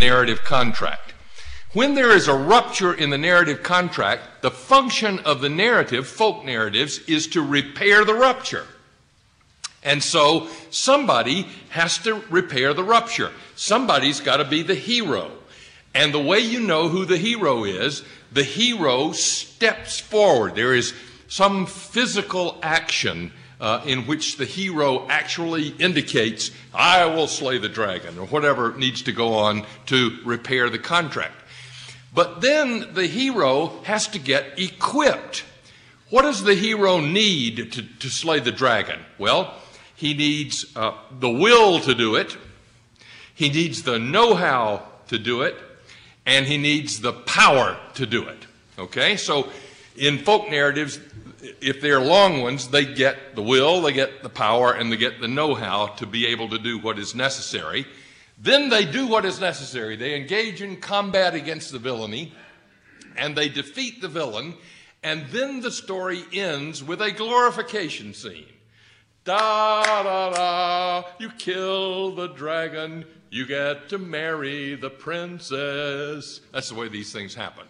narrative contract. When there is a rupture in the narrative contract, the function of the narrative, folk narratives, is to repair the rupture. And so somebody has to repair the rupture. Somebody's got to be the hero. And the way you know who the hero is, the hero steps forward. There is some physical action in which the hero actually indicates, I will slay the dragon, or whatever needs to go on to repair the contract. But then the hero has to get equipped. What does the hero need to slay the dragon? Well, he needs the will to do it, he needs the know-how to do it, and he needs the power to do it. Okay? So in folk narratives, if they're long ones, they get the will, they get the power, and they get the know-how to be able to do what is necessary. Then they do what is necessary. They engage in combat against the villainy, and they defeat the villain, and then the story ends with a glorification scene. Da-da-da, you kill the dragon, you get to marry the princess. That's the way these things happen.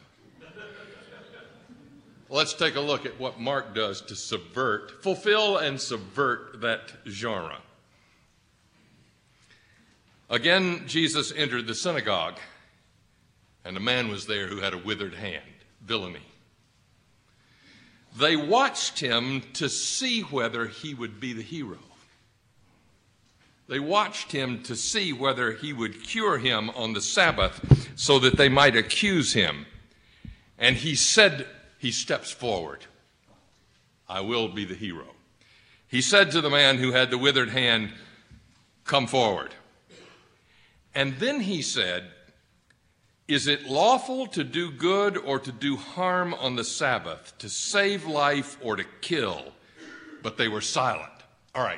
Let's take a look at what Mark does to fulfill and subvert that genre. Again, Jesus entered the synagogue, and a man was there who had a withered hand, villainy. They watched him to see whether he would be the hero. They watched him to see whether he would cure him on the Sabbath so that they might accuse him. And he said, he steps forward, I will be the hero. He said to the man who had the withered hand, come forward. And then he said, is it lawful to do good or to do harm on the Sabbath, to save life or to kill? But they were silent. All right.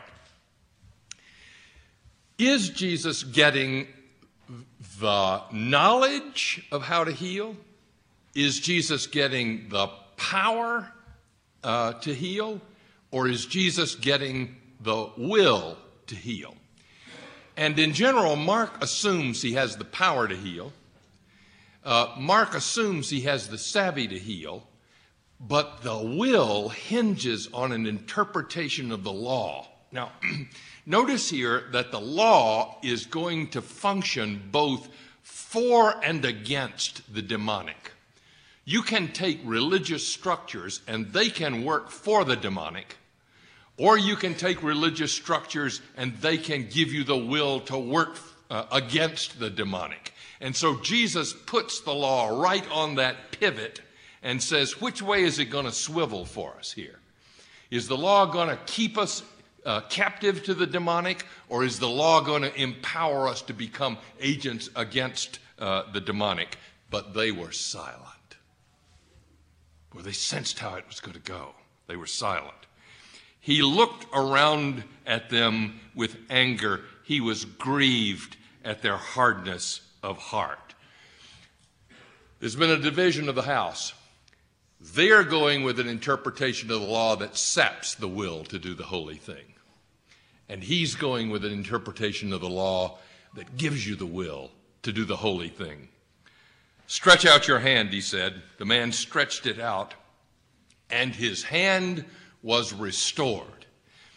Is Jesus getting the knowledge of how to heal? Is Jesus getting the power to heal? Or is Jesus getting the will to heal? And in general, Mark assumes he has the power to heal. Mark assumes he has the savvy to heal, but the will hinges on an interpretation of the law. Now, notice here that the law is going to function both for and against the demonic. You can take religious structures and they can work for the demonic, or you can take religious structures and they can give you the will to work against the demonic. And so Jesus puts the law right on that pivot and says, which way is it going to swivel for us here? Is the law going to keep us captive to the demonic, or is the law going to empower us to become agents against the demonic? But they were silent. Well, they sensed how it was going to go. They were silent. He looked around at them with anger. He was grieved at their hardness of heart. There's been a division of the house. They're going with an interpretation of the law that saps the will to do the holy thing. And he's going with an interpretation of the law that gives you the will to do the holy thing. Stretch out your hand, he said. The man stretched it out, and his hand was restored.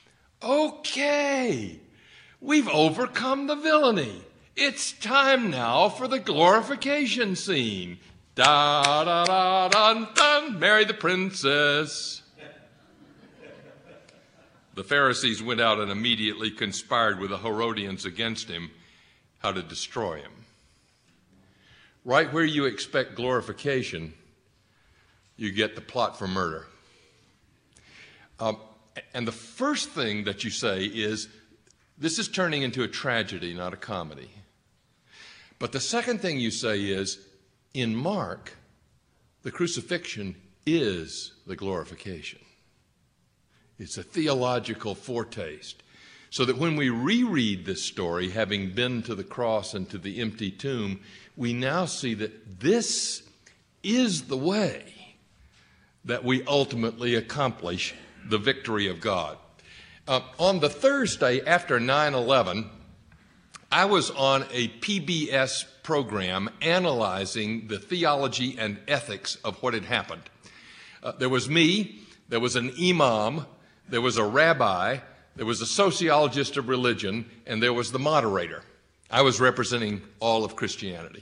Okay, we've overcome the villainy. It's time now for the glorification scene. Da da da dun dun, marry the princess. The Pharisees went out and immediately conspired with the Herodians against him, how to destroy him. Right where you expect glorification, you get the plot for murder. And the first thing that you say is, this is turning into a tragedy, not a comedy. But the second thing you say is, in Mark, the crucifixion is the glorification. It's a theological foretaste. So that when we reread this story, having been to the cross and to the empty tomb, we now see that this is the way that we ultimately accomplish the victory of God. On the Thursday after 9/11, I was on a PBS program analyzing the theology and ethics of what had happened. There was me, there was an imam, there was a rabbi, there was a sociologist of religion, and there was the moderator. I was representing all of Christianity.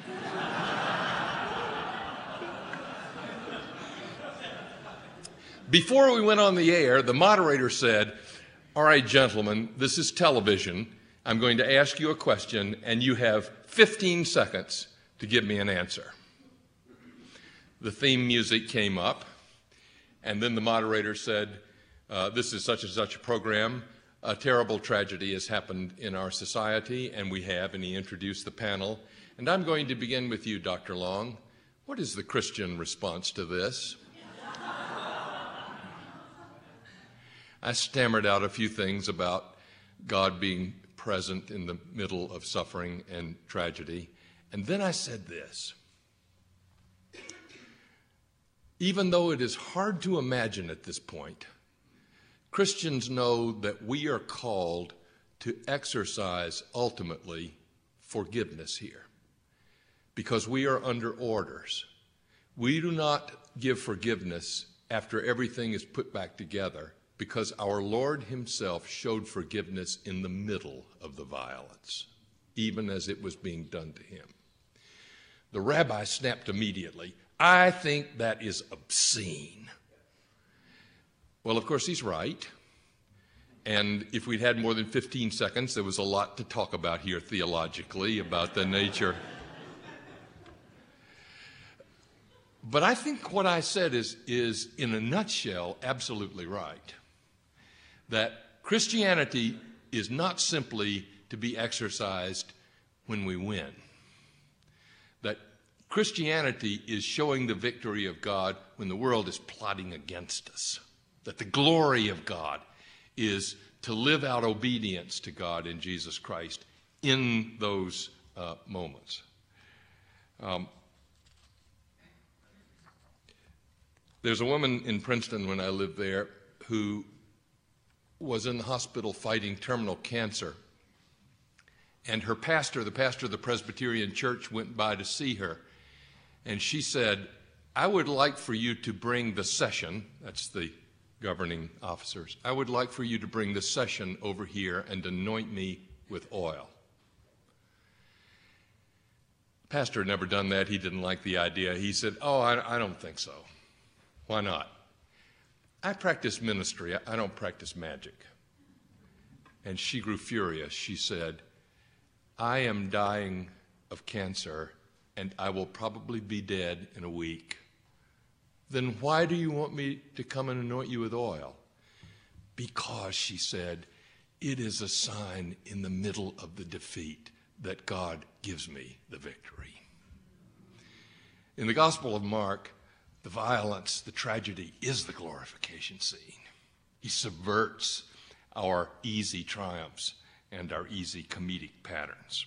Before we went on the air, the moderator said, "All right, gentlemen, this is television. I'm going to ask you a question, and you have 15 seconds to give me an answer." The theme music came up, and then the moderator said, "This is such and such a program. A terrible tragedy has happened in our society, and we have," and he introduced the panel. "And I'm going to begin with you, Dr. Long. What is the Christian response to this?" I stammered out a few things about God being present in the middle of suffering and tragedy. And then I said this: even though it is hard to imagine at this point, Christians know that we are called to exercise ultimately forgiveness here because we are under orders. We do not give forgiveness after everything is put back together, because our Lord himself showed forgiveness in the middle of the violence, even as it was being done to him. The rabbi snapped immediately, "I think that is obscene." Well, of course, he's right. And if we'd had more than 15 seconds, there was a lot to talk about here theologically about the nature. But I think what I said is in a nutshell, absolutely right. That Christianity is not simply to be exercised when we win. That Christianity is showing the victory of God when the world is plotting against us. That the glory of God is to live out obedience to God in Jesus Christ in those moments. There's a woman in Princeton when I lived there who was in the hospital fighting terminal cancer. And her pastor, the pastor of the Presbyterian Church, went by to see her. And she said, "I would like for you to bring the session," that's the governing officers, "I would like for you to bring the session over here and anoint me with oil." The pastor had never done that. He didn't like the idea. He said, "Oh, I don't think so." "Why not?" "I practice ministry. I don't practice magic." And she grew furious. She said, "I am dying of cancer, and I will probably be dead in a week. Then why do you want me to come and anoint you with oil?" "Because," she said, "it is a sign in the middle of the defeat that God gives me the victory." In the Gospel of Mark, the violence, the tragedy is the glorification scene. He subverts our easy triumphs and our easy comedic patterns.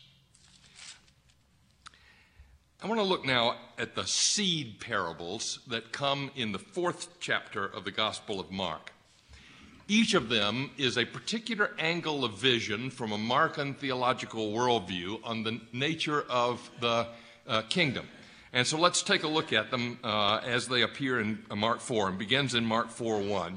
I want to look now at the seed parables that come in the 4th chapter of the Gospel of Mark. Each of them is a particular angle of vision from a Markan theological worldview on the nature of the kingdom. And so let's take a look at them as they appear in Mark 4, and begins in Mark 4:1.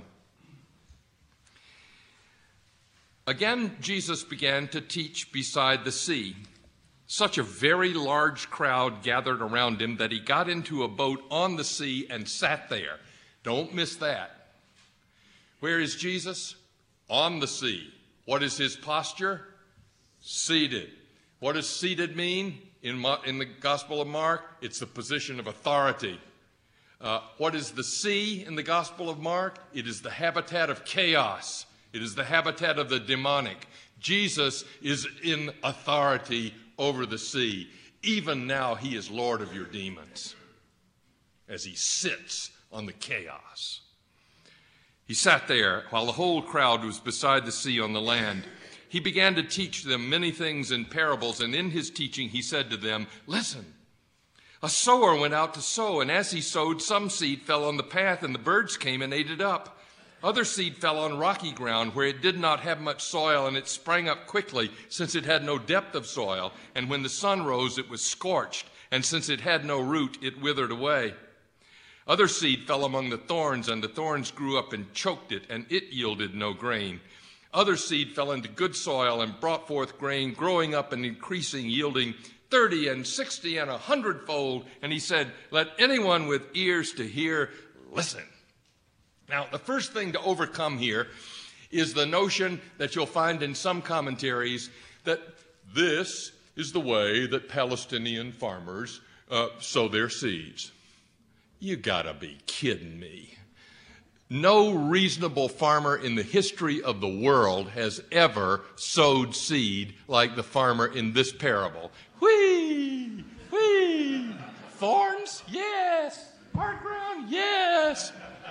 "Again, Jesus began to teach beside the sea. Such a very large crowd gathered around him that he got into a boat on the sea and sat there." Don't miss that. Where is Jesus? On the sea. What is his posture? Seated. What does seated mean? In the Gospel of Mark, it's the position of authority. What is the sea in the Gospel of Mark? It is the habitat of chaos. It is the habitat of the demonic. Jesus is in authority over the sea. Even now, he is Lord of your demons as he sits on the chaos. He sat there while the whole crowd was beside the sea on the land. He began to teach them many things in parables, and in his teaching he said to them, "Listen, a sower went out to sow, and as he sowed, some seed fell on the path, and the birds came and ate it up. Other seed fell on rocky ground where it did not have much soil, and it sprang up quickly, since it had no depth of soil. And when the sun rose, it was scorched, and since it had no root, it withered away. Other seed fell among the thorns, and the thorns grew up and choked it, and it yielded no grain. Other seed fell into good soil and brought forth grain, growing up and increasing, yielding 30 and 60 and 100-fold. And he said, let anyone with ears to hear listen. Now, the first thing to overcome here is the notion that you'll find in some commentaries that this is the way that Palestinian farmers sow their seeds. You gotta be kidding me. No reasonable farmer in the history of the world has ever sowed seed like the farmer in this parable. Whee! Whee! Thorns? Yes. Hard ground? Yes.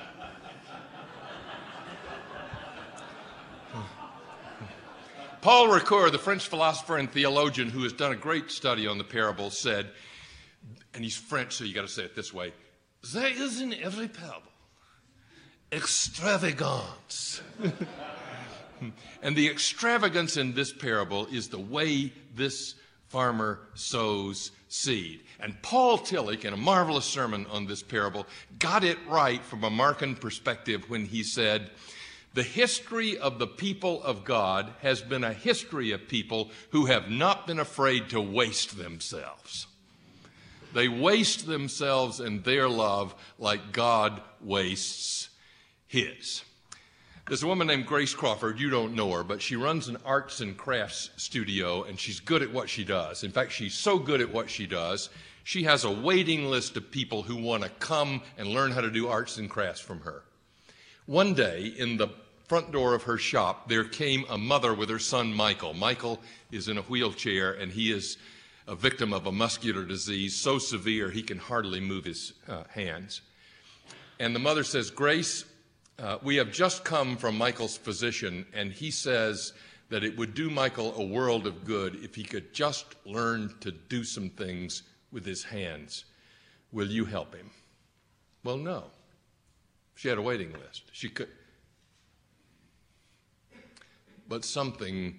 Paul Ricoeur, the French philosopher and theologian who has done a great study on the parable, said, and he's French, so you got to say it this way, there is in every parable extravagance. And the extravagance in this parable is the way this farmer sows seed. And Paul Tillich, in a marvelous sermon on this parable, got it right from a Markan perspective when he said, the history of the people of God has been a history of people who have not been afraid to waste themselves. They waste themselves in their love like God wastes his. There's a woman named Grace Crawford. You don't know her, but she runs an arts and crafts studio, and she's good at what she does. In fact, she's so good at what she does, she has a waiting list of people who want to come and learn how to do arts and crafts from her. One day, in the front door of her shop, there came a mother with her son, Michael. Michael is in a wheelchair, and he is a victim of a muscular disease so severe he can hardly move his hands. And the mother says, Grace, we have just come from Michael's physician, and he says that it would do Michael a world of good if he could just learn to do some things with his hands. Will you help him? Well, no. She had a waiting list. She could. But something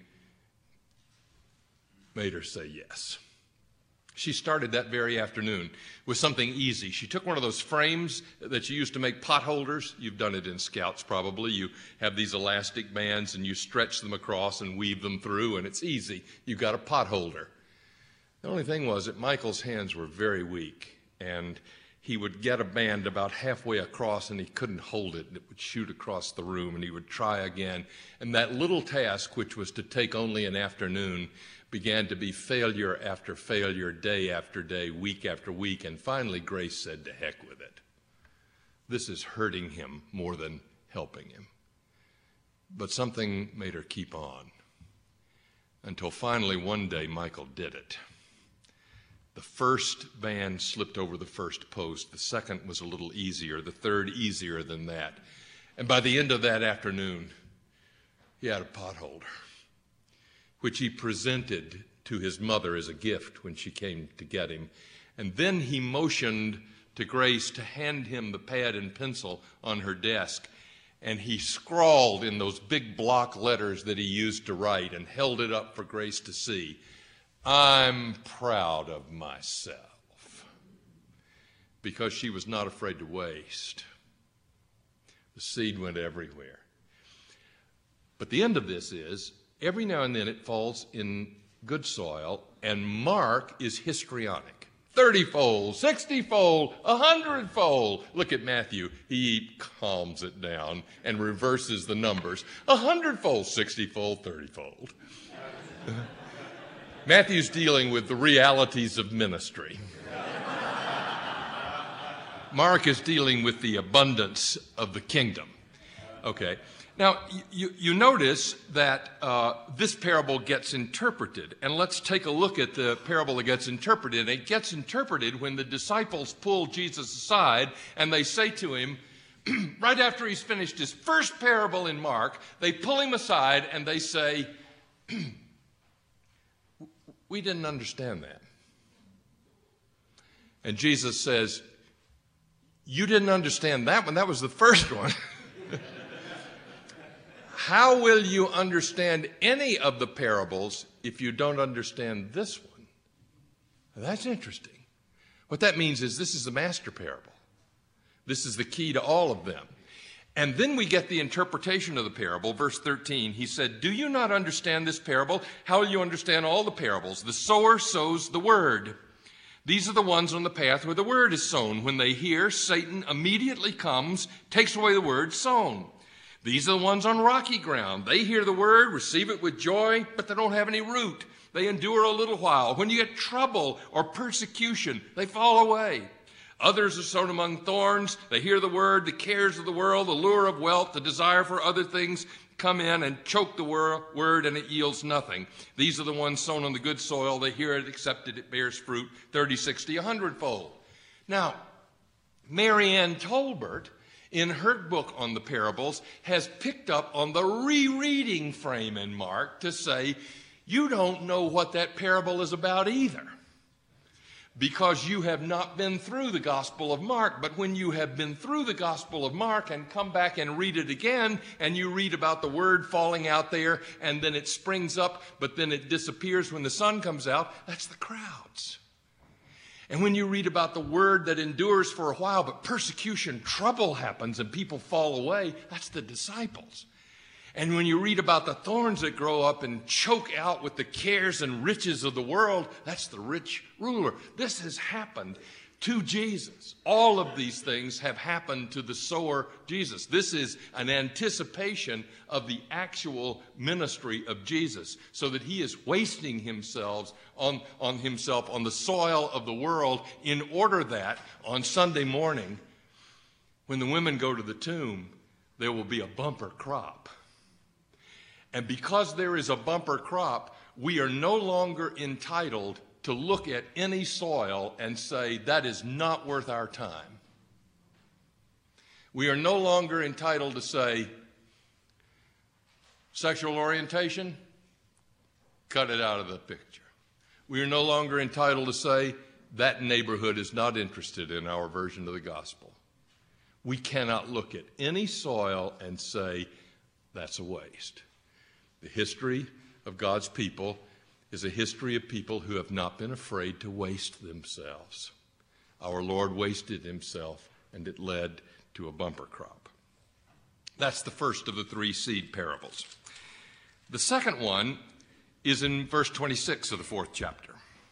made her say yes. She started that very afternoon with something easy. She took one of those frames that you used to make pot holders. You've done it in Scouts probably. You have these elastic bands and you stretch them across and weave them through, and it's easy. You've got a pot holder. The only thing was that Michael's hands were very weak, and he would get a band about halfway across and he couldn't hold it, and it would shoot across the room, and he would try again. And that little task, which was to take only an afternoon, began to be failure after failure, day after day, week after week, and finally Grace said, to heck with it. This is hurting him more than helping him. But something made her keep on, until finally one day Michael did it. The first band slipped over the first post. The second was a little easier. The third easier than that. And by the end of that afternoon, he had a pot holder, which he presented to his mother as a gift when she came to get him. And then he motioned to Grace to hand him the pad and pencil on her desk. And he scrawled in those big block letters that he used to write and held it up for Grace to see. I'm proud of myself. Because she was not afraid to waste. The seed went everywhere. But the end of this is, every now and then it falls in good soil, and Mark is histrionic. 30-fold, 60-fold, 100-fold. Look at Matthew. He calms it down and reverses the numbers. 100-fold, 60-fold, 30-fold. Matthew's dealing with the realities of ministry. Mark is dealing with the abundance of the kingdom. Okay. Now, you notice that this parable gets interpreted. And let's take a look at the parable that gets interpreted. It gets interpreted when the disciples pull Jesus aside and they say to him, right after he's finished his first parable in Mark, they pull him aside and they say, we didn't understand that. And Jesus says, you didn't understand that one. That was the first one. how will you understand any of the parables if you don't understand this one? That's interesting. What that means is this is the master parable. This is the key to all of them. And then we get the interpretation of the parable. Verse 13, he said, do you not understand this parable? How will you understand all the parables? The sower sows the word. These are the ones on the path where the word is sown. When they hear, Satan immediately comes, takes away the word sown. These are the ones on rocky ground. They hear the word, receive it with joy, but they don't have any root. They endure a little while. When you get trouble or persecution, they fall away. Others are sown among thorns. They hear the word, the cares of the world, the lure of wealth, the desire for other things come in and choke the word, and it yields nothing. These are the ones sown on the good soil. They hear it, accept it, it bears fruit, 30, 60, 100-fold. Now, Marianne Tolbert, in her book on the parables, has picked up on the rereading frame in Mark to say, you don't know what that parable is about either, because you have not been through the Gospel of Mark. But when you have been through the Gospel of Mark and come back and read it again, and you read about the word falling out there, and then it springs up, but then it disappears when the sun comes out, that's the crowds. And when you read about the word that endures for a while, but persecution, trouble happens, and people fall away, that's the disciples. And when you read about the thorns that grow up and choke out with the cares and riches of the world, that's the rich ruler. This has happened to Jesus. All of these things have happened to the sower, Jesus. This is an anticipation of the actual ministry of Jesus, so that he is wasting himself on the soil of the world, in order that on Sunday morning, when the women go to the tomb, there will be a bumper crop. And because there is a bumper crop, we are no longer entitled to look at any soil and say, that is not worth our time. We are no longer entitled to say, sexual orientation, cut it out of the picture. We are no longer entitled to say, that neighborhood is not interested in our version of the gospel. We cannot look at any soil and say, that's a waste. The history of God's people is a history of people who have not been afraid to waste themselves. Our Lord wasted himself, and it led to a bumper crop. That's the first of the three seed parables. The second one is in verse 26 of the 4th chapter.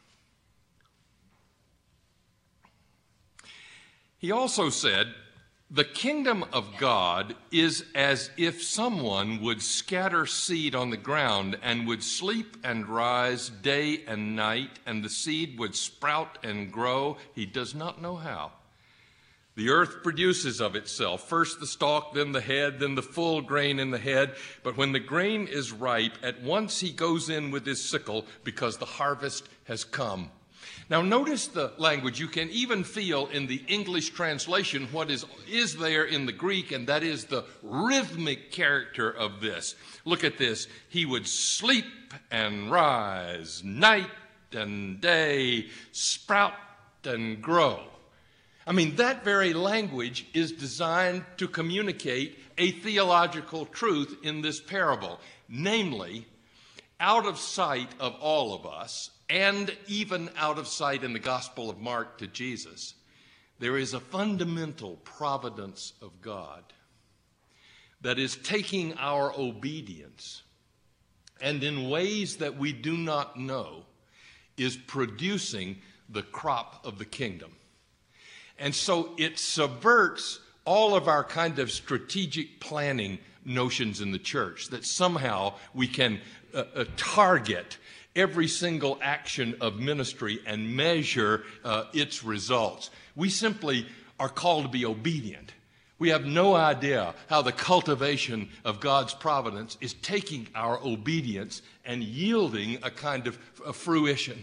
He also said, the kingdom of God is as if someone would scatter seed on the ground and would sleep and rise day and night, and the seed would sprout and grow. He does not know how. The earth produces of itself first the stalk, then the head, then the full grain in the head. But when the grain is ripe, at once he goes in with his sickle, because the harvest has come. Now notice the language. You can even feel in the English translation what is there in the Greek, and that is the rhythmic character of this. Look at this. He would sleep and rise, night and day, sprout and grow. I mean, that very language is designed to communicate a theological truth in this parable, namely, out of sight of all of us, and even out of sight in the Gospel of Mark to Jesus, there is a fundamental providence of God that is taking our obedience, and in ways that we do not know, is producing the crop of the kingdom. And so it subverts all of our kind of strategic planning notions in the church, that somehow we can target every single action of ministry and measure its results. We simply are called to be obedient. We have no idea how the cultivation of God's providence is taking our obedience and yielding a kind of fruition.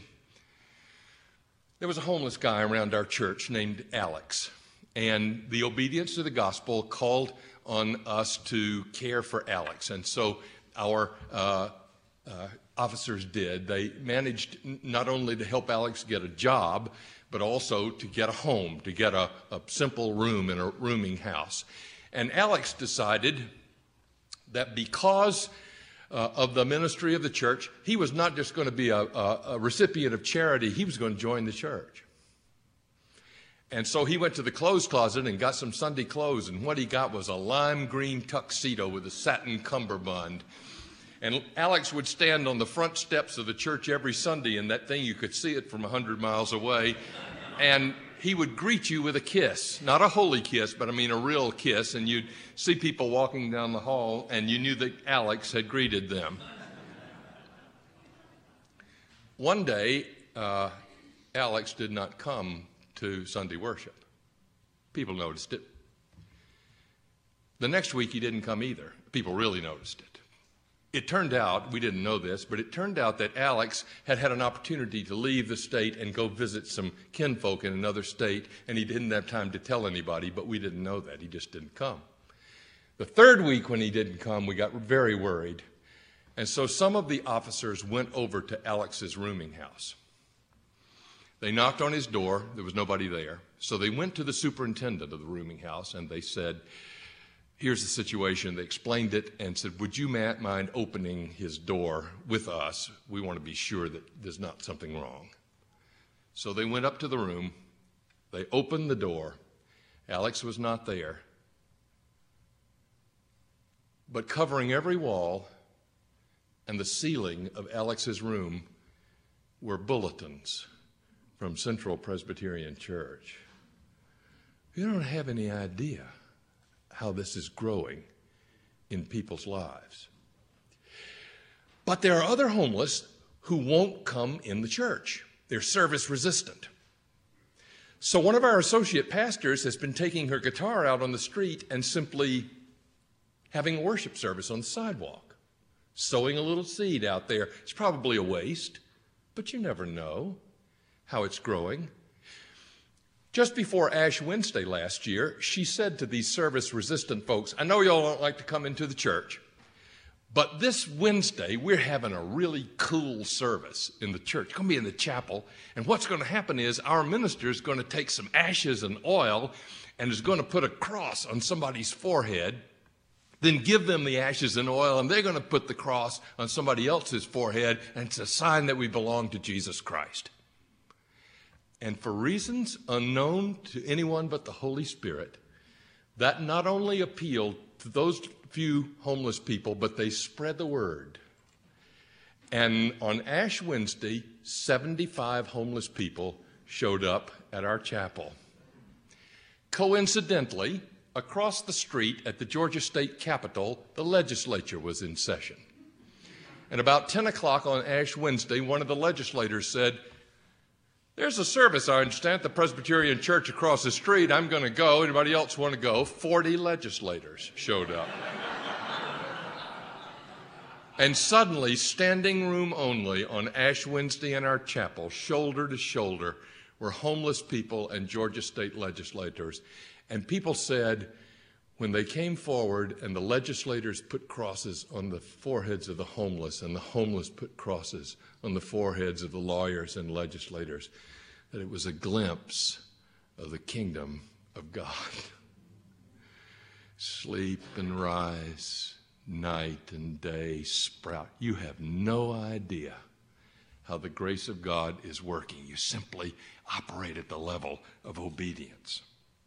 There was a homeless guy around our church named Alex, and the obedience to the gospel called on us to care for Alex. And so our officers did. They managed not only to help Alex get a job, but also to get a home, to get a simple room in a rooming house. And Alex decided that because of the ministry of the church, he was not just going to be a recipient of charity, he was going to join the church. And so he went to the clothes closet and got some Sunday clothes, and what he got was a lime green tuxedo with a satin cummerbund. And Alex would stand on the front steps of the church every Sunday, and that thing, you could see it from 100 miles away. And he would greet you with a kiss, not a holy kiss, but I mean a real kiss. And you'd see people walking down the hall, and you knew that Alex had greeted them. One day, Alex did not come to Sunday worship. People noticed it. The next week, he didn't come either. People really noticed it. It turned out, we didn't know this, but it turned out that Alex had had an opportunity to leave the state and go visit some kinfolk in another state, and he didn't have time to tell anybody, but we didn't know that. He just didn't come. The third week when he didn't come, we got very worried, and so some of the officers went over to Alex's rooming house. They knocked on his door. There was nobody there. So they went to the superintendent of the rooming house, and they said, here's the situation. They explained it and said, would you mind opening his door with us? We want to be sure that there's not something wrong. So they went up to the room. They opened the door. Alex was not there. But covering every wall and the ceiling of Alex's room were bulletins from Central Presbyterian Church. You don't have any idea how this is growing in people's lives. But there are other homeless who won't come in the church. They're service resistant. So one of our associate pastors has been taking her guitar out on the street and simply having a worship service on the sidewalk, sowing a little seed out there. It's probably a waste, but you never know how it's growing. Just before Ash Wednesday last year, she said to these service-resistant folks, I know y'all don't like to come into the church, but this Wednesday we're having a really cool service in the church. It's going to be in the chapel, and what's going to happen is our minister is going to take some ashes and oil and is going to put a cross on somebody's forehead, then give them the ashes and oil, and they're going to put the cross on somebody else's forehead, and it's a sign that we belong to Jesus Christ. And for reasons unknown to anyone but the Holy Spirit, that not only appealed to those few homeless people, but they spread the word. And on Ash Wednesday, 75 homeless people showed up at our chapel. Coincidentally, across the street at the Georgia State Capitol, the legislature was in session. And about 10 o'clock on Ash Wednesday, one of the legislators said, there's a service, I understand, at the Presbyterian Church across the street. I'm going to go. Anybody else want to go? 40 legislators showed up. And suddenly, standing room only on Ash Wednesday in our chapel, shoulder to shoulder, were homeless people and Georgia State legislators. And people said, when they came forward and the legislators put crosses on the foreheads of the homeless and the homeless put crosses on the foreheads of the lawyers and legislators, that it was a glimpse of the kingdom of God. Sleep and rise, night and day sprout. You have no idea how the grace of God is working. You simply operate at the level of obedience.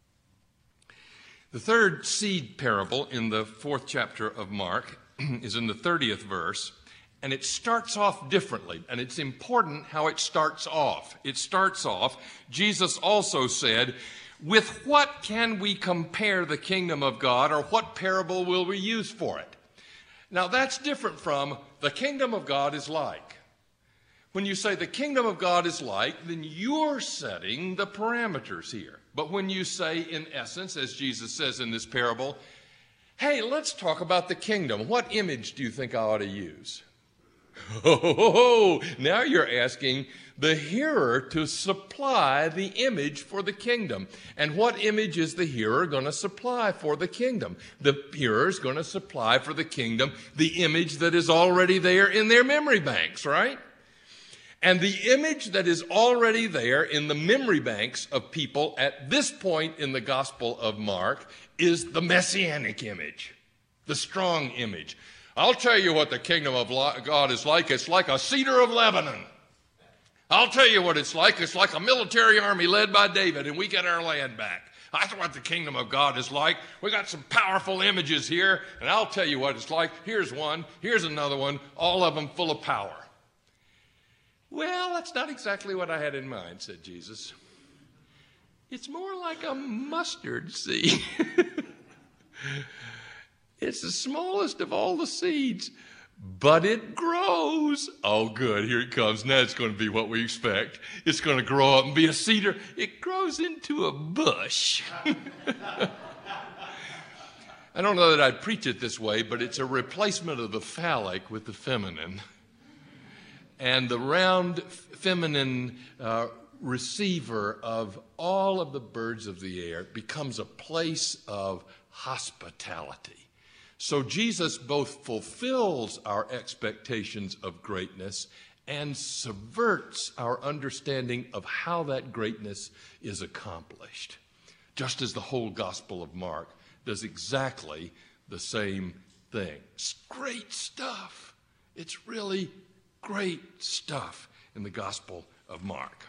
The third seed parable in the 4th chapter of Mark is in the 30th verse, and it starts off differently, and it's important how it starts off. It starts off, Jesus also said, with what can we compare the kingdom of God, or what parable will we use for it? Now that's different from the kingdom of God is like. When you say the kingdom of God is like, then you're setting the parameters here. But when you say, in essence, as Jesus says in this parable, hey, let's talk about the kingdom. What image do you think I ought to use? Oh, now you're asking the hearer to supply the image for the kingdom. And what image is the hearer going to supply for the kingdom? The hearer is going to supply for the kingdom the image that is already there in their memory banks, right? And the image that is already there in the memory banks of people at this point in the Gospel of Mark is the messianic image. the strong image. I'll tell you what the kingdom of God is like. It's like a cedar of Lebanon. I'll tell you what it's like. It's like a military army led by David, and we get our land back. That's what the kingdom of God is like. We got some powerful images here, and I'll tell you what it's like. Here's one, here's another one, all of them full of power. Well, that's not exactly what I had in mind, said Jesus. It's more like a mustard seed. It's the smallest of all the seeds, but it grows. Oh, good. Here it comes. Now it's going to be what we expect. It's going to grow up and be a cedar. It grows into a bush. I don't know that I'd preach it this way, but it's a replacement of the phallic with the feminine. And the round feminine receiver of all of the birds of the air becomes a place of hospitality. So Jesus both fulfills our expectations of greatness and subverts our understanding of how that greatness is accomplished, just as the whole Gospel of Mark does exactly the same thing. It's great stuff. It's really great stuff in the Gospel of Mark.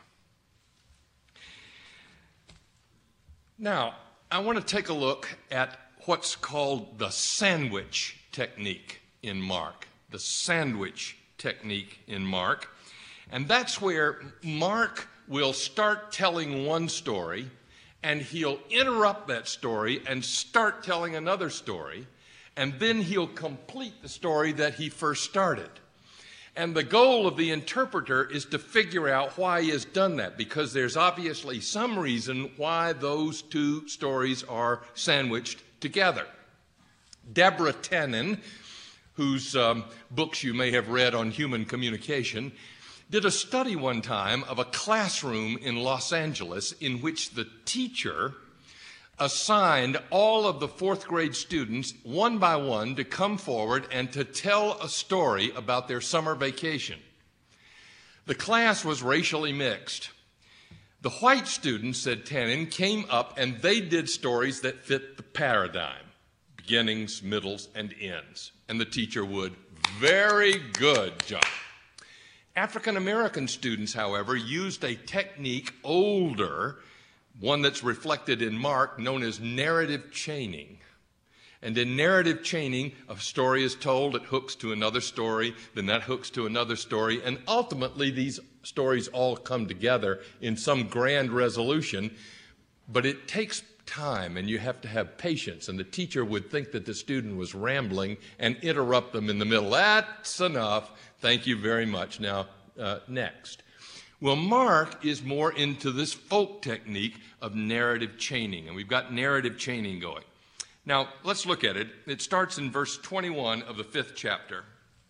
Now, I want to take a look at what's called the sandwich technique in Mark. The sandwich technique in Mark. And that's where Mark will start telling one story, and he'll interrupt that story and start telling another story, and then he'll complete the story that he first started. And the goal of the interpreter is to figure out why he has done that, because there's obviously some reason why those two stories are sandwiched together. Deborah Tannen, whose books you may have read on human communication, did a study one time of a classroom in Los Angeles in which the teacher assigned all of the fourth grade students one by one to come forward and to tell a story about their summer vacation. The class was racially mixed. The white students, said Tannen, came up and they did stories that fit the paradigm, beginnings, middles, and ends. And the teacher would, very good, John. African American students, however, used a technique older, one that's reflected in Mark, known as narrative chaining. And in narrative chaining, a story is told, it hooks to another story, then that hooks to another story, and ultimately these stories all come together in some grand resolution, but it takes time and you have to have patience, and the teacher would think that the student was rambling and interrupt them in the middle. That's enough. Thank you very much. Now, next. Well, Mark is more into this folk technique of narrative chaining, and we've got narrative chaining going. Now, let's look at it. It starts in verse 21 of the 5th chapter.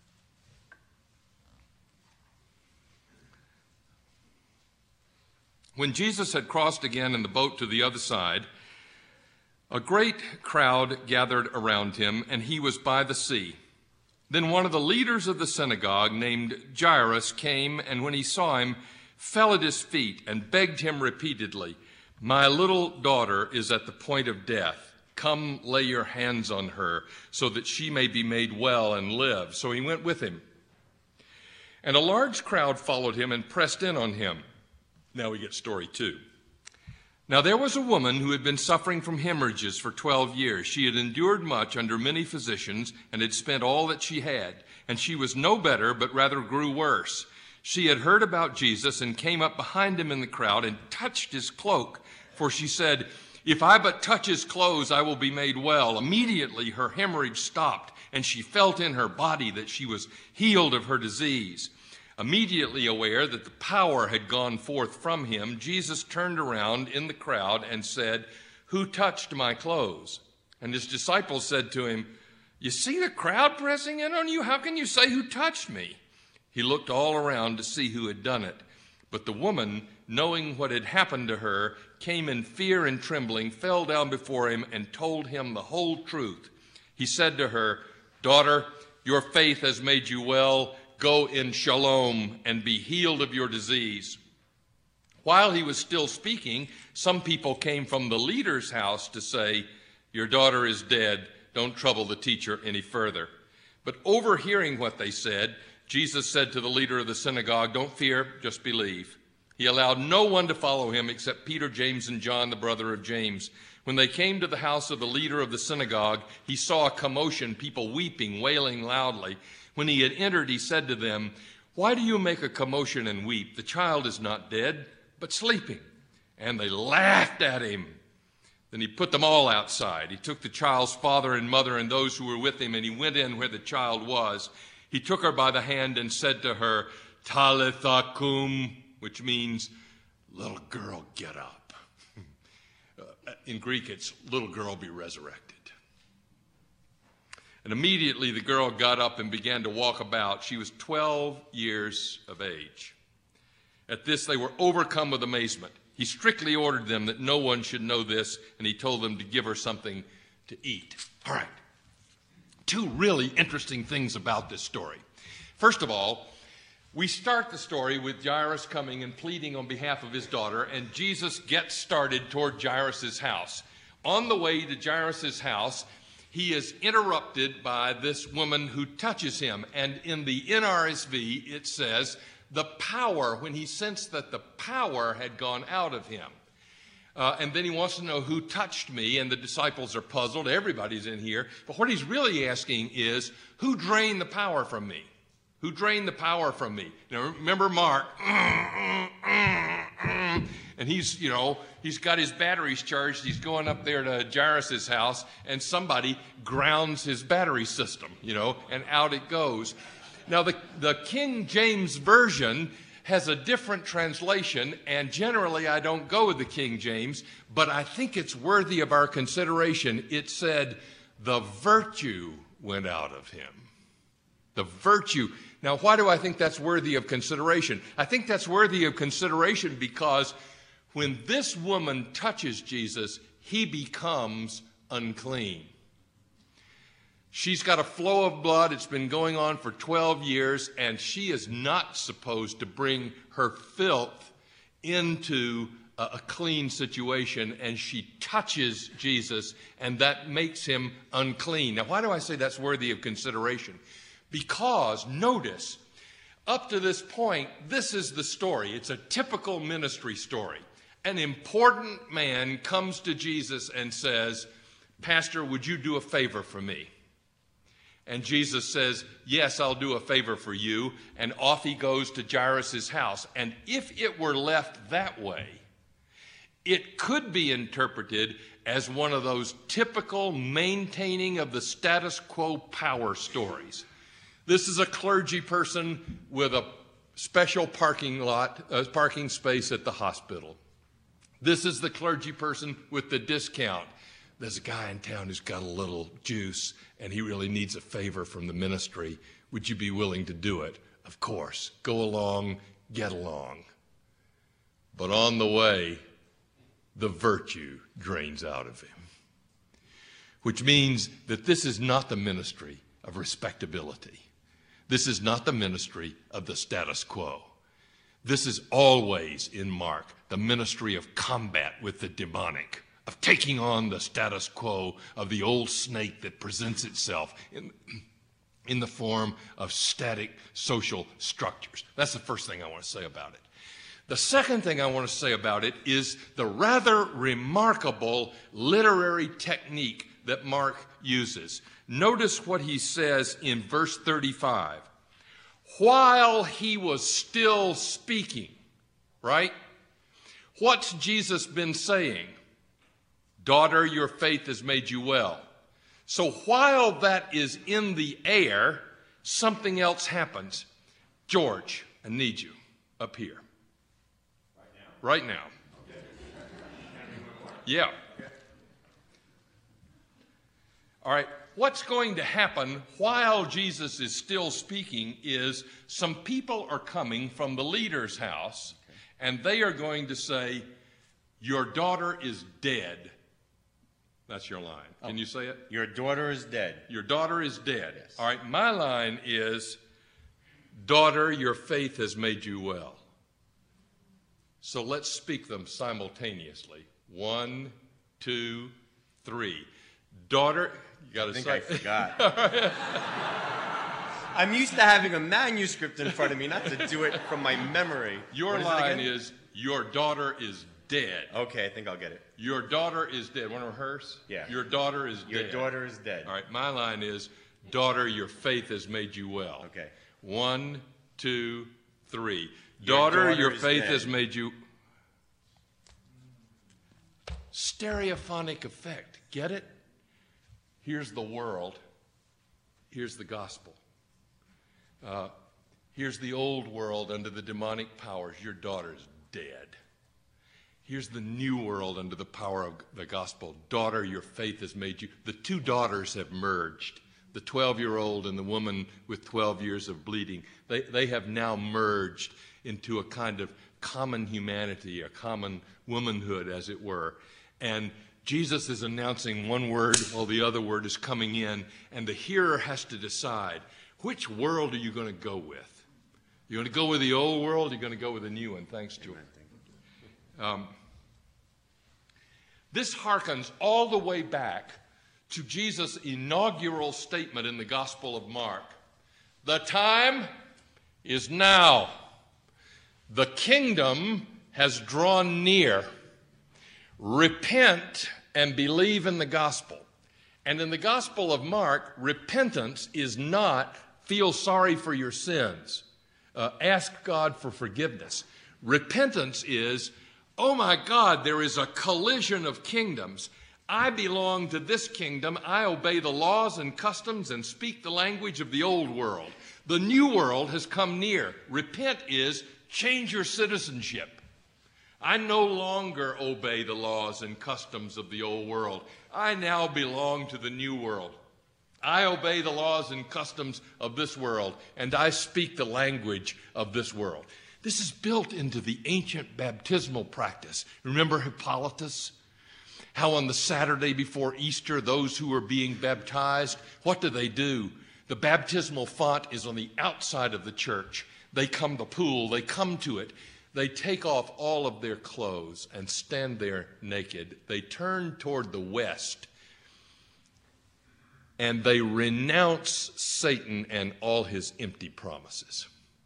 When Jesus had crossed again in the boat to the other side, a great crowd gathered around him, and he was by the sea. Then one of the leaders of the synagogue, named Jairus, came, and when he saw him, fell at his feet and begged him repeatedly, "My little daughter is at the point of death. Come lay your hands on her so that she may be made well and live." So he went with him. And a large crowd followed him and pressed in on him. Now we get story 2. Now there was a woman who had been suffering from hemorrhages for 12 years. She had endured much under many physicians and had spent all that she had. And she was no better, but rather grew worse. She had heard about Jesus and came up behind him in the crowd and touched his cloak. For she said, "If I but touch his clothes, I will be made well." Immediately her hemorrhage stopped, and she felt in her body that she was healed of her disease. Immediately aware that the power had gone forth from him, Jesus turned around in the crowd and said, "Who touched my clothes?" And his disciples said to him, "You see the crowd pressing in on you? How can you say, 'Who touched me?'" He looked all around to see who had done it. But the woman, knowing what had happened to her, came in fear and trembling, fell down before him, and told him the whole truth. He said to her, "Daughter, your faith has made you well. Go in shalom and be healed of your disease." While he was still speaking, some people came from the leader's house to say, "Your daughter is dead. "Don't trouble the teacher any further." But overhearing what they said, Jesus said to the leader of the synagogue, "Don't fear, just believe." He allowed no one to follow him except Peter, James, and John, the brother of James. When they came to the house of the leader of the synagogue, he saw a commotion, people weeping, wailing loudly. When he had entered, he said to them, "Why do you make a commotion and weep? The child is not dead, but sleeping." And they laughed at him. Then he put them all outside. He took the child's father and mother and those who were with him, and he went in where the child was. He took her by the hand and said to her, "Talitha cum," which means, "Little girl, get up." In Greek, it's, "Little girl, be resurrected." And immediately the girl got up and began to walk about. She was 12 years of age. At this, they were overcome with amazement. He strictly ordered them that no one should know this, and he told them to give her something to eat. All right. Two really interesting things about this story. First of all, we start the story with Jairus coming and pleading on behalf of his daughter, and Jesus gets started toward Jairus' house. On the way to Jairus' house, he is interrupted by this woman who touches him. And in the NRSV, it says, the power, when he sensed that the power had gone out of him. And then he wants to know who touched me, and the disciples are puzzled. Everybody's in here. But what he's really asking is, who drained the power from me? Who drained the power from me? Now, remember Mark, and he's got his batteries charged. He's going up there to Jairus' house, and somebody grounds his battery system, and out it goes. Now, the King James Version has a different translation, and generally I don't go with the King James, but I think it's worthy of our consideration. It said, "The virtue went out of him." The virtue. Now, why do I think that's worthy of consideration? I think that's worthy of consideration because when this woman touches Jesus, he becomes unclean. She's got a flow of blood. It's been going on for 12 years, and she is not supposed to bring her filth into a clean situation, and she touches Jesus, and that makes him unclean. Now, why do I say that's worthy of consideration? Because, notice, up to this point, this is the story. It's a typical ministry story. An important man comes to Jesus and says, "Pastor, would you do a favor for me?" And Jesus says, "Yes, I'll do a favor for you." And off he goes to Jairus' house. And if it were left that way, it could be interpreted as one of those typical maintaining of the status quo power stories. This is a clergy person with a special parking space at the hospital. This is the clergy person with the discount. There's a guy in town who's got a little juice, and he really needs a favor from the ministry. Would you be willing to do it? Of course. Go along, get along. But on the way, the virtue drains out of him, which means that this is not the ministry of respectability. This is not the ministry of the status quo. This is always, in Mark, the ministry of combat with the demonic, of taking on the status quo of the old snake that presents itself in the form of static social structures. That's the first thing I want to say about it. The second thing I want to say about it is the rather remarkable literary technique that Mark uses. Notice what he says in verse 35. While he was still speaking, right? What's Jesus been saying? Daughter, your faith has made you well. So while that is in the air, something else happens. George, I need you up here. Right now. Yeah. All right. What's going to happen while Jesus is still speaking is some people are coming from the leader's house, and they are going to say, "Your daughter is dead." That's your line. Can you say it? Your daughter is dead. Your daughter is dead. Yes. All right. My line is, "Daughter, your faith has made you well." So let's speak them simultaneously. 1, 2, 3. Daughter, you got to say. I think I forgot. I'm used to having a manuscript in front of me, not to do it from my memory. Your line is, your daughter is dead. Okay, I think I'll get it. Your daughter is dead. Want to rehearse? Yeah. Your daughter is dead. Your daughter is dead. All right, my line is, daughter, your faith has made you well. Okay. 1, 2, 3. Daughter, your faith has made you... Stereophonic effect. Get it? Here's the world. Here's the gospel. Here's the old world under the demonic powers. Your daughter's dead. Here's the new world under the power of the gospel. Daughter, your faith has made you. The two daughters have merged. The 12-year-old and the woman with 12 years of bleeding. They have now merged into a kind of common humanity, a common womanhood, as it were. And Jesus is announcing one word while the other word is coming in, and the hearer has to decide, which world are you going to go with? You're going to go with the old world, or you're going to go with the new one, thanks to it. This harkens all the way back to Jesus' inaugural statement in the Gospel of Mark. The time is now. The kingdom has drawn near. Repent and believe in the gospel. And in the Gospel of Mark, repentance is not feel sorry for your sins. Ask God for forgiveness. Repentance is, oh my God, there is a collision of kingdoms. I belong to this kingdom. I obey the laws and customs and speak the language of the old world. The new world has come near. Repent is change your citizenship. I no longer obey the laws and customs of the old world. I now belong to the new world. I obey the laws and customs of this world, and I speak the language of this world. This is built into the ancient baptismal practice. Remember Hippolytus? How on the Saturday before Easter, those who were being baptized, what do? The baptismal font is on the outside of the church. They come to the pool, they come to it. They take off all of their clothes and stand there naked. They turn toward the west, and they renounce Satan and all his empty promises.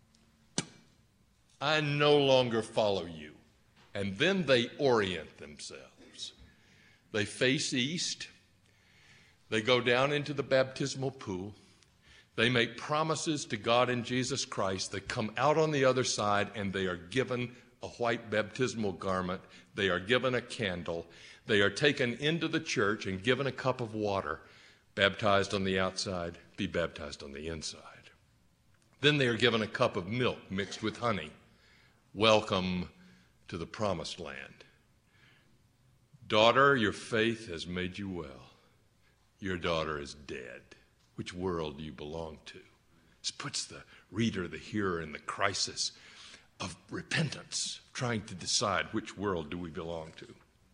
I no longer follow you. And then they orient themselves. They face east. They go down into the baptismal pool. They make promises to God in Jesus Christ. They come out on the other side, and they are given a white baptismal garment. They are given a candle. They are taken into the church and given a cup of water. Baptized on the outside, be baptized on the inside. Then they are given a cup of milk mixed with honey. Welcome to the promised land. Daughter, your faith has made you well. Your daughter is dead. Which world do you belong to? This puts the reader, the hearer, in the crisis of repentance, trying to decide which world do we belong to.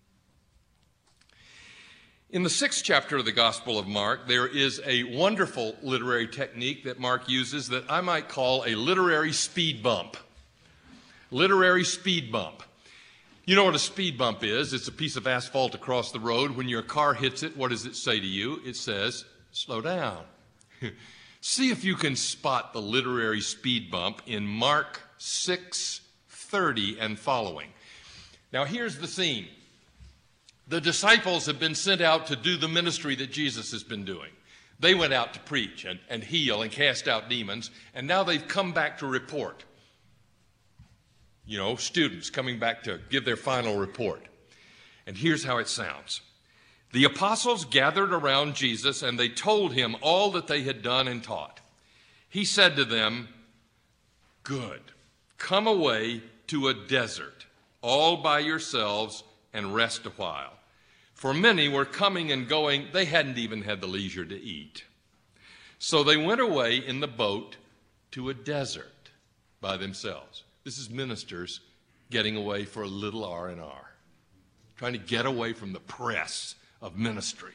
In the 6th chapter of the Gospel of Mark, there is a wonderful literary technique that Mark uses that I might call a literary speed bump. Literary speed bump. You know what a speed bump is? It's a piece of asphalt across the road. When your car hits it, what does it say to you? It says, slow down. See if you can spot the literary speed bump in Mark 6:30 and following. Now here's the scene. The disciples have been sent out to do the ministry that Jesus has been doing. They went out to preach and heal and cast out demons, and now they've come back to report. You know, students coming back to give their final report. And here's how it sounds. The apostles gathered around Jesus, and they told him all that they had done and taught. He said to them, "Good, come away to a desert, all by yourselves, and rest a while." For many were coming and going, they hadn't even had the leisure to eat. So they went away in the boat to a desert by themselves. This is ministers getting away for a little R&R, trying to get away from the press of ministry.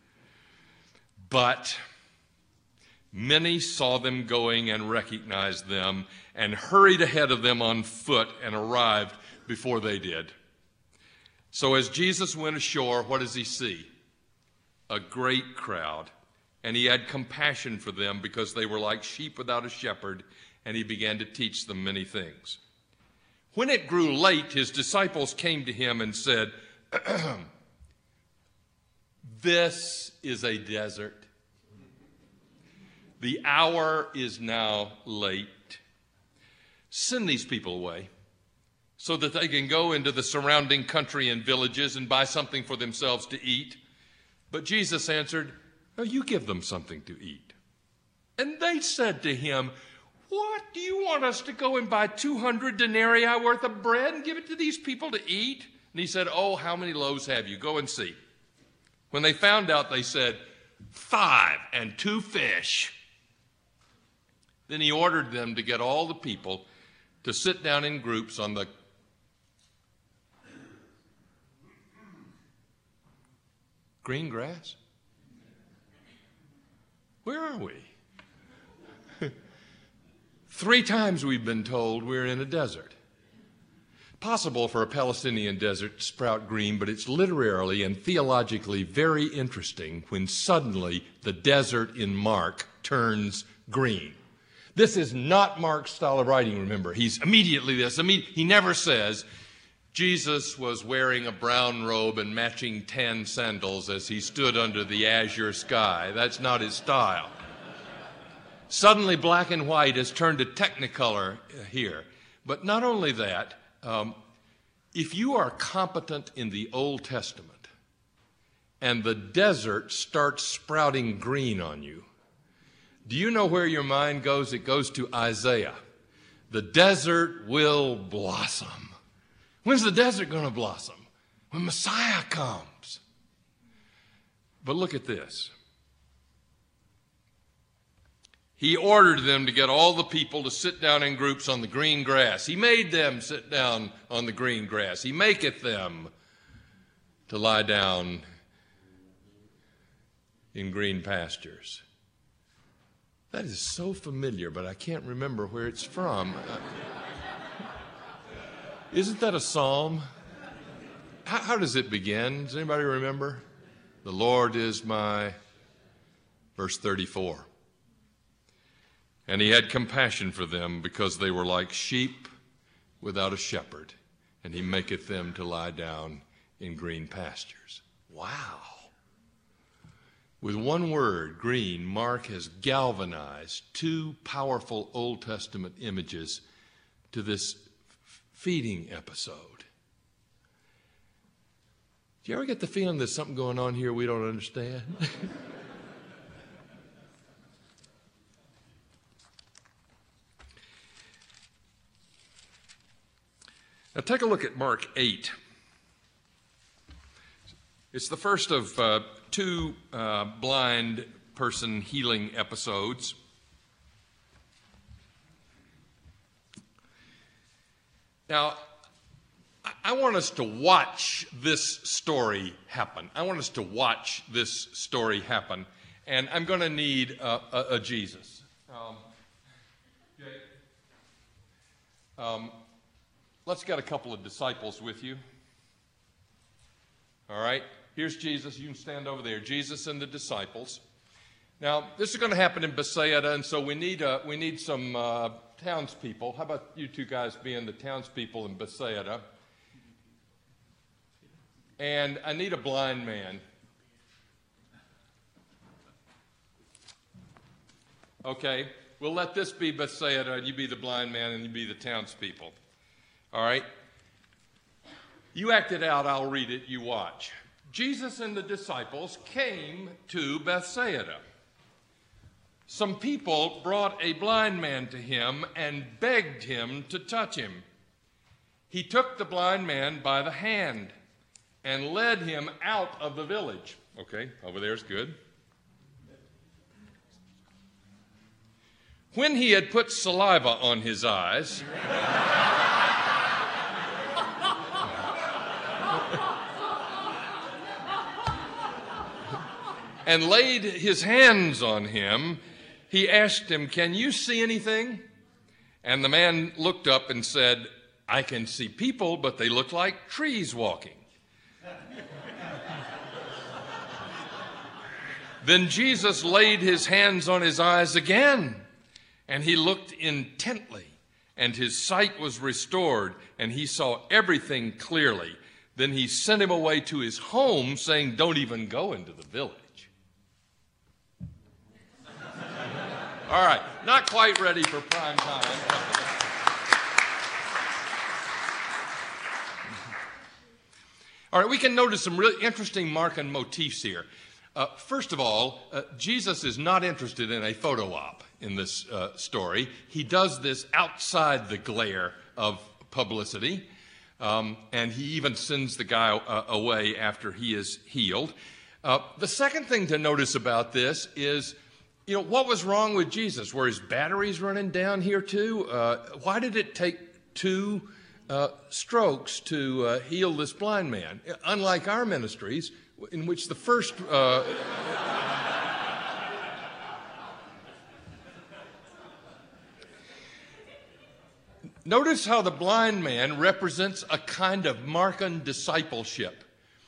But many saw them going and recognized them and hurried ahead of them on foot and arrived before they did. So as Jesus went ashore, what does he see? a great crowd, and he had compassion for them because they were like sheep without a shepherd, and he began to teach them many things. When it grew late, his disciples came to him and said, "This is a desert. The hour is now late. Send these people away so that they can go into the surrounding country and villages and buy something for themselves to eat." But Jesus answered, "No, you give them something to eat." And they said to him, "What, do you want us to go and buy 200 denarii worth of bread and give it to these people to eat?" And he said, "Oh, how many loaves have you? Go and see." When they found out, they said, 5 and 2 fish. Then he ordered them to get all the people to sit down in groups on the green grass. Where are we? 3 times we've been told we're in a desert. Possible for a Palestinian desert to sprout green, but it's literarily and theologically very interesting when suddenly the desert in Mark turns green. This is not Mark's style of writing, remember. He's immediately this. He never says Jesus was wearing a brown robe and matching tan sandals as he stood under the azure sky. That's not his style. Suddenly black and white has turned to technicolor here. But not only that, if you are competent in the Old Testament and the desert starts sprouting green on you, do you know where your mind goes? It goes to Isaiah. The desert will blossom. When's the desert going to blossom? When Messiah comes. But look at this. He ordered them to get all the people to sit down in groups on the green grass. He made them sit down on the green grass. He maketh them to lie down in green pastures. That is so familiar, but I can't remember where it's from. Isn't that a psalm? How does it begin? Does anybody remember? The Lord is my, verse 34. And he had compassion for them because they were like sheep without a shepherd, and he maketh them to lie down in green pastures. Wow. With one word, green, Mark has galvanized 2 powerful Old Testament images to this feeding episode. Do you ever get the feeling there's something going on here we don't understand? Now take a look at Mark 8. It's the first of 2 blind person healing episodes. Now, I want us to watch this story happen. And I'm going to need a Jesus. Let's get a couple of disciples with you. All right, here's Jesus. You can stand over there. Jesus and the disciples. Now, this is going to happen in Bethsaida, and so we need some townspeople. How about you 2 guys being the townspeople in Bethsaida? And I need a blind man. Okay, we'll let this be Bethsaida, and you be the blind man, and you be the townspeople. All right? You act it out, I'll read it, you watch. Jesus and the disciples came to Bethsaida. Some people brought a blind man to him and begged him to touch him. He took the blind man by the hand and led him out of the village. Okay, over there's good. When he had put saliva on his eyes, and laid his hands on him, he asked him, "Can you see anything?" And the man looked up and said, "I can see people, but they look like trees walking." Then Jesus laid his hands on his eyes again, and he looked intently, and his sight was restored, and he saw everything clearly. Then he sent him away to his home, saying, "Don't even go into the village." All right, not quite ready for prime time. All right, we can notice some really interesting Markan motifs here. First of all, Jesus is not interested in a photo op in this story. He does this outside the glare of publicity, and he even sends the guy away after he is healed. The second thing to notice about this is, what was wrong with Jesus? Were his batteries running down here too? Why did it take two strokes to heal this blind man? Unlike our ministries, in which the first... Notice how the blind man represents a kind of Markan discipleship.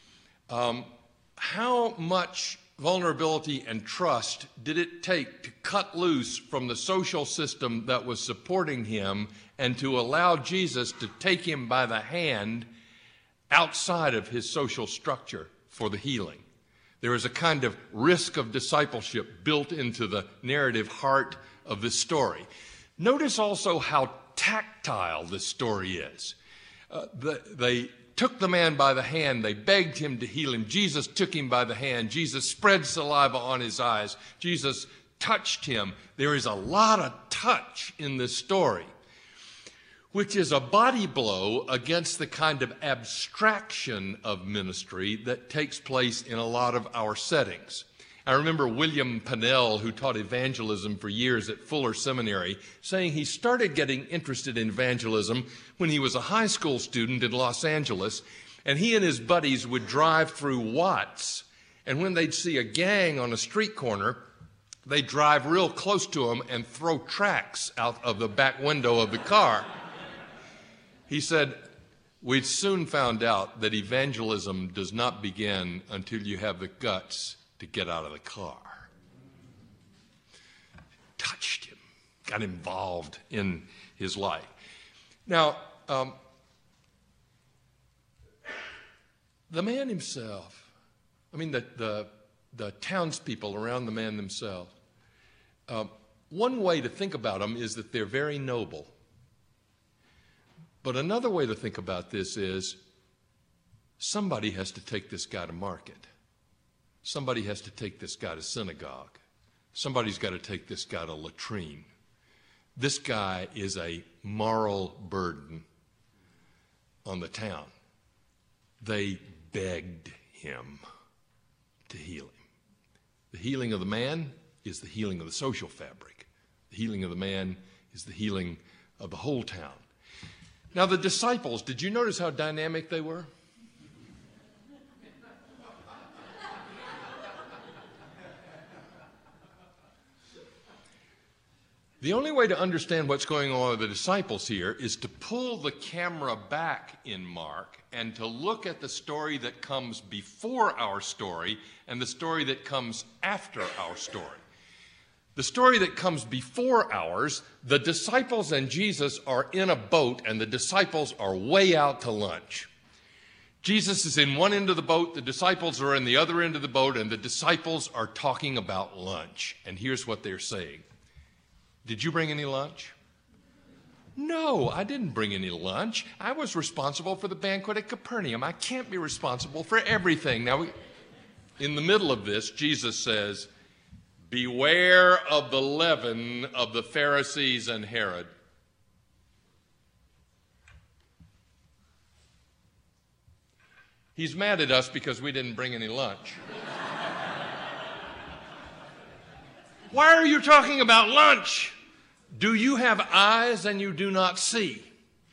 How much vulnerability and trust did it take to cut loose from the social system that was supporting him and to allow Jesus to take him by the hand outside of his social structure for the healing? There is a kind of risk of discipleship built into the narrative heart of this story. Notice also how tactile this story is. They took the man by the hand. They begged him to heal him. Jesus took him by the hand. Jesus spread saliva on his eyes. Jesus touched him. There is a lot of touch in this story, which is a body blow against the kind of abstraction of ministry that takes place in a lot of our settings. I remember William Pennell, who taught evangelism for years at Fuller Seminary, saying he started getting interested in evangelism when he was a high school student in Los Angeles, and he and his buddies would drive through Watts, and when they'd see a gang on a street corner, they'd drive real close to them and throw tracts out of the back window of the car. He said, "We'd soon found out that evangelism does not begin until you have the guts to get out of the car." Touched him, got involved in his life. Now, the man himself, the townspeople around the man themselves, one way to think about them is that they're very noble. But another way to think about this is somebody has to take this guy to market. Somebody has to take this guy to synagogue. Somebody's got to take this guy to latrine. This guy is a moral burden on the town. They begged him to heal him. The healing of the man is the healing of the social fabric. The healing of the man is the healing of the whole town. Now, the disciples, did you notice how dynamic they were? The only way to understand what's going on with the disciples here is to pull the camera back in Mark and to look at the story that comes before our story and the story that comes after our story. The story that comes before ours, the disciples and Jesus are in a boat and the disciples are way out to lunch. Jesus is in one end of the boat, the disciples are in the other end of the boat, and the disciples are talking about lunch. And here's what they're saying. "Did you bring any lunch?" "No, I didn't bring any lunch. I was responsible for the banquet at Capernaum. I can't be responsible for everything." Now, in the middle of this, Jesus says, "Beware of the leaven of the Pharisees and Herod." He's mad at us because we didn't bring any lunch. "Why are you talking about lunch? Do you have eyes and you do not see?"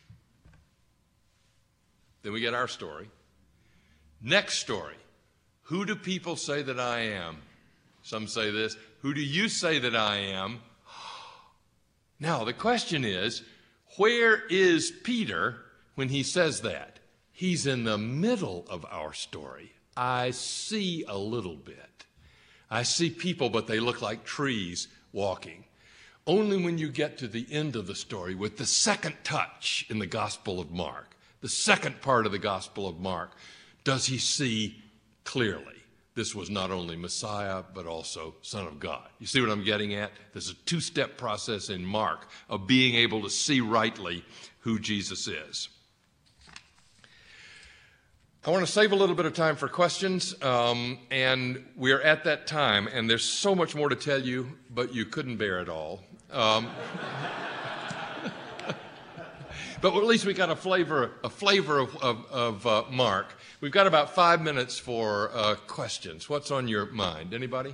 Then we get our story. Next story. "Who do people say that I am?" Some say this. "Who do you say that I am?" Now, the question is, where is Peter when he says that? He's in the middle of our story. I see a little bit. I see people, but they look like trees walking. Only when you get to the end of the story with the second touch in the Gospel of Mark, the second part of the Gospel of Mark, does he see clearly this was not only Messiah, but also Son of God. You see what I'm getting at? There's a two-step process in Mark of being able to see rightly who Jesus is. I want to save a little bit of time for questions, and we're at that time, and there's so much more to tell you, but you couldn't bear it all. But at least we got a flavor of Mark. We've got about 5 minutes for questions. What's on your mind? Anybody?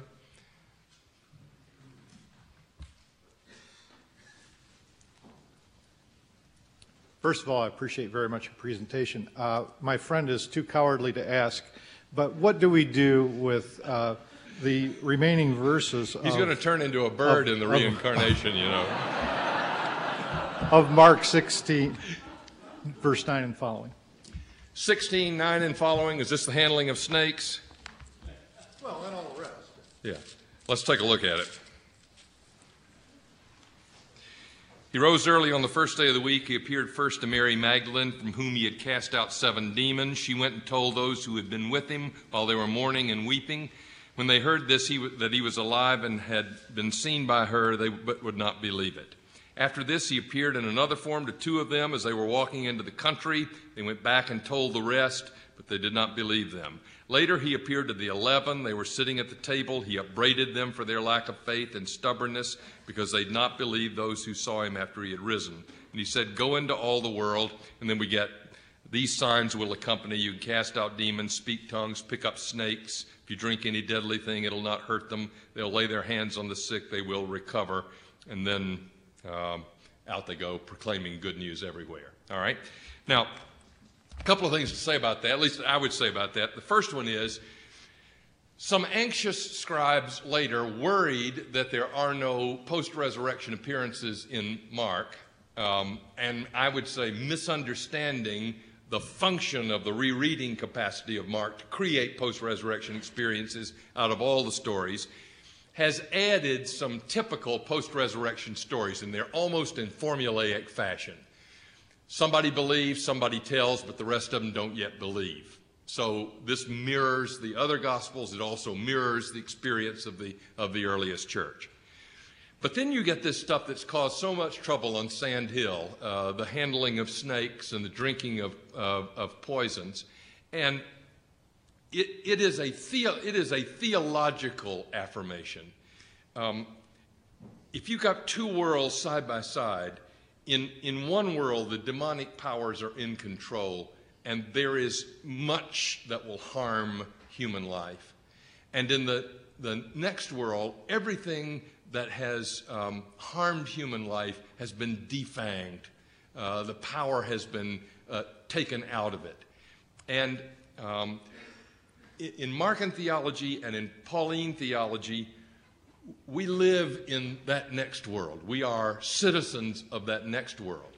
First of all, I appreciate very much your presentation. My friend is too cowardly to ask, but what do we do with the remaining verses? He's going to turn into a bird in the reincarnation, you know. Of Mark 16, verse 9 and following. 16, 9 and following, is this the handling of snakes? Well, and all the rest. Yeah. Let's take a look at it. He rose early on the first day of the week. He appeared first to Mary Magdalene, from whom he had cast out 7 demons. She went and told those who had been with him while they were mourning and weeping. When they heard this, that he was alive and had been seen by her, they would not believe it. After this, he appeared in another form to 2 of them as they were walking into the country. They went back and told the rest, but they did not believe them. Later, he appeared to the 11. They were sitting at the table. He upbraided them for their lack of faith and stubbornness because they had not believed those who saw him after he had risen. And he said, "Go into all the world," and then we get, "These signs will accompany you: cast out demons, speak tongues, pick up snakes. If you drink any deadly thing, it'll not hurt them. They'll lay their hands on the sick, they will recover." And then out they go, proclaiming good news everywhere. All right? Now, a couple of things to say about that, at least I would say about that. The first one is, some anxious scribes later worried that there are no post-resurrection appearances in Mark, and I would say misunderstanding the function of the rereading capacity of Mark to create post-resurrection experiences out of all the stories, has added some typical post-resurrection stories, and they're almost in formulaic fashion. Somebody believes, somebody tells, but the rest of them don't yet believe. So this mirrors the other Gospels. It also mirrors the experience of the earliest church. But then you get this stuff that's caused so much trouble on Sand Hill, the handling of snakes and the drinking of poisons. And it is a theological affirmation. If you got 2 worlds side by side, in one world the demonic powers are in control, and there is much that will harm human life. And in the next world, everything that has harmed human life has been defanged. The power has been taken out of it. And in Markan theology and in Pauline theology, we live in that next world. We are citizens of that next world.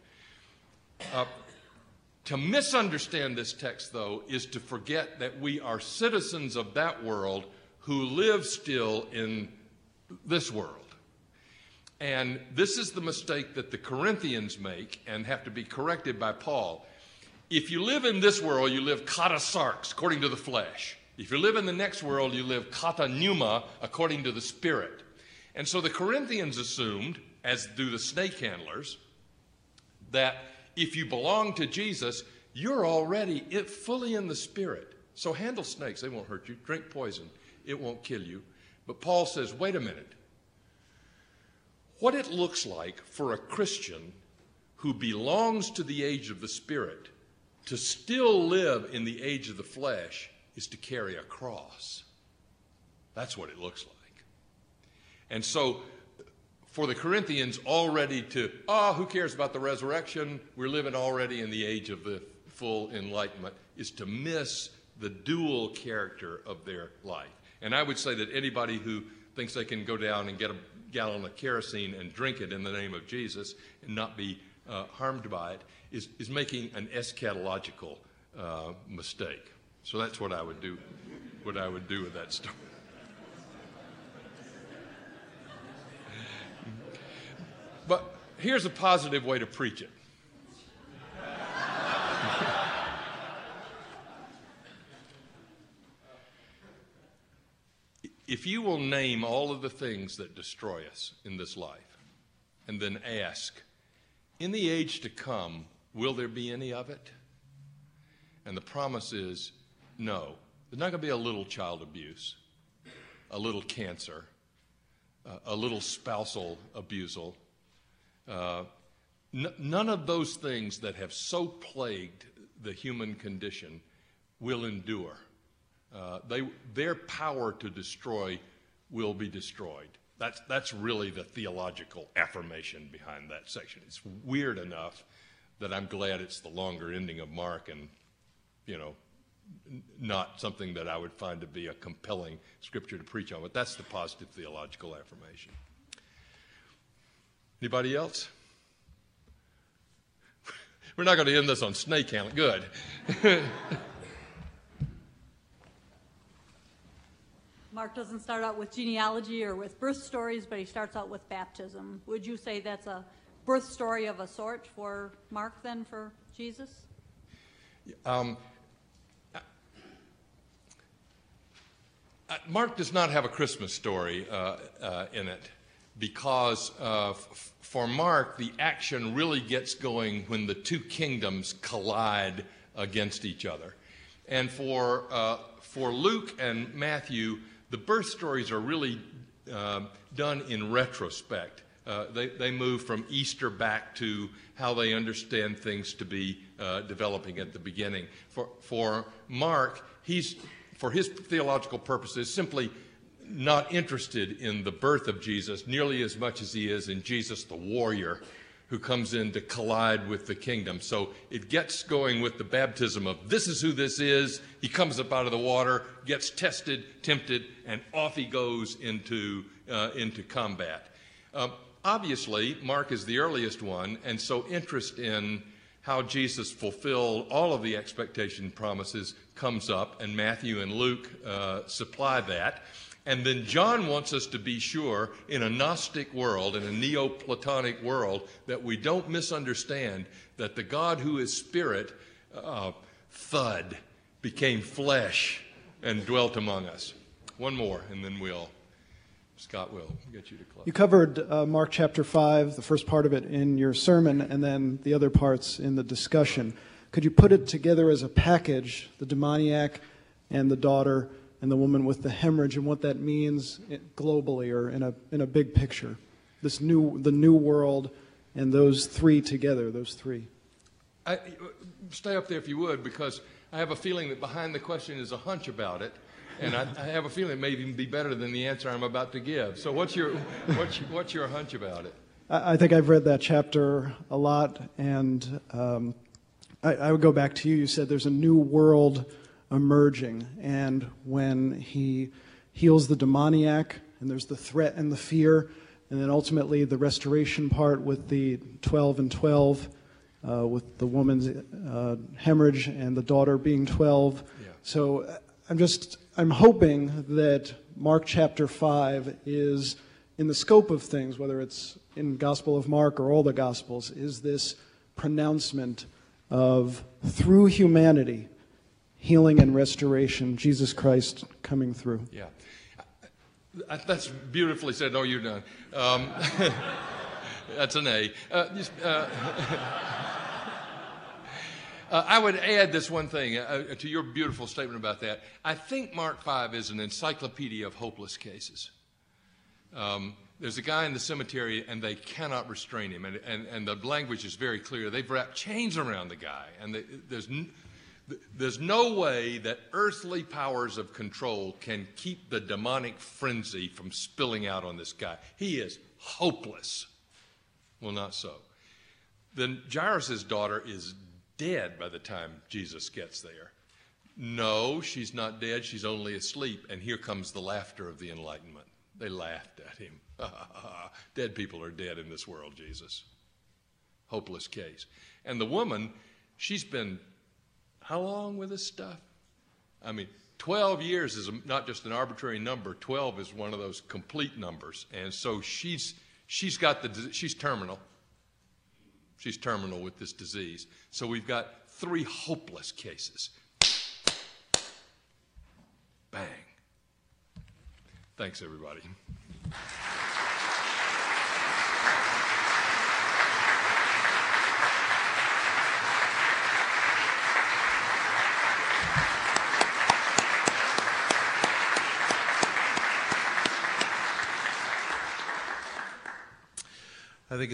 To misunderstand this text, though, is to forget that we are citizens of that world who live still in this world. And this is the mistake that the Corinthians make and have to be corrected by Paul. If you live in this world, you live kata sarx, according to the flesh. If you live in the next world, you live kata pneuma, according to the Spirit. And so the Corinthians assumed, as do the snake handlers, that if you belong to Jesus, you're already fully in the Spirit. So handle snakes, they won't hurt you. Drink poison, it won't kill you. But Paul says, wait a minute. What it looks like for a Christian who belongs to the age of the Spirit to still live in the age of the flesh is to carry a cross. That's what it looks like. And so for the Corinthians already to, who cares about the resurrection? We're living already in the age of the full enlightenment, is to miss the dual character of their life. And I would say that anybody who thinks they can go down and get a gallon of kerosene and drink it in the name of Jesus and not be harmed by it is making an eschatological mistake. So that's what I would do with that story. here's a positive way to preach it. If you will name all of the things that destroy us in this life, and then ask, in the age to come, will there be any of it? And the promise is, no. There's not going to be a little child abuse, a little cancer, a little spousal abusal. None of those things that have so plagued the human condition will endure. Their power to destroy will be destroyed. That's really the theological affirmation behind that section. It's weird enough that I'm glad it's the longer ending of Mark and, not something that I would find to be a compelling scripture to preach on, but that's the positive theological affirmation. Anybody else? We're not going to end this on snake handling. Good. Mark doesn't start out with genealogy or with birth stories, but he starts out with baptism. Would you say that's a birth story of a sort for Mark then, for Jesus? Mark does not have a Christmas story in it because for Mark, the action really gets going when the two kingdoms collide against each other. And for Luke and Matthew, the birth stories are really done in retrospect. They move from Easter back to how they understand things to be developing at the beginning. For Mark, for his theological purposes, simply not interested in the birth of Jesus nearly as much as he is in Jesus the warrior who comes in to collide with the kingdom. So it gets going with the baptism of this is who this is. He comes up out of the water, gets tested, tempted, and off he goes into combat. Obviously, Mark is the earliest one, and so interest in how Jesus fulfilled all of the expectation promises comes up, and Matthew and Luke supply that. And then John wants us to be sure in a Gnostic world, in a Neoplatonic world, that we don't misunderstand that the God who is spirit, thud, became flesh and dwelt among us. One more, and then Scott will get you to close. You covered Mark chapter 5, the first part of it in your sermon, and then the other parts in the discussion. Could you put it together as a package, the demoniac and the daughter and the woman with the hemorrhage, and what that means globally or in a big picture? The new world and those three together, those three. Stay up there if you would, because I have a feeling that behind the question is a hunch about it. And I have a feeling it may even be better than the answer I'm about to give. So what's your hunch about it? I think I've read that chapter a lot, and I would go back to you. You said there's a new world emerging, and when he heals the demoniac, and there's the threat and the fear, and then ultimately the restoration part with the 12 and 12, with the woman's hemorrhage and the daughter being 12. Yeah. So I'm hoping that Mark chapter 5 is, in the scope of things, whether it's in Gospel of Mark or all the Gospels, is this pronouncement of, through humanity, healing and restoration, Jesus Christ coming through. Yeah. That's beautifully said. No, you're done. That's an A. I would add this one thing to your beautiful statement about that. I think Mark 5 is an encyclopedia of hopeless cases. There's a guy in the cemetery, and they cannot restrain him, and the language is very clear. They've wrapped chains around the guy, and there's no way that earthly powers of control can keep the demonic frenzy from spilling out on this guy. He is hopeless. Well, not so. Then Jairus' daughter is dead by the time Jesus gets there. No, she's not dead. She's only asleep. And here comes the laughter of the Enlightenment. They laughed at him. Dead people are dead in this world, Jesus. Hopeless case. And the woman, she's been how long with this stuff? 12 years is not just an arbitrary number. 12 is one of those complete numbers. And so she's terminal. She's terminal with this disease. So we've got 3 hopeless cases. Bang. Thanks, everybody.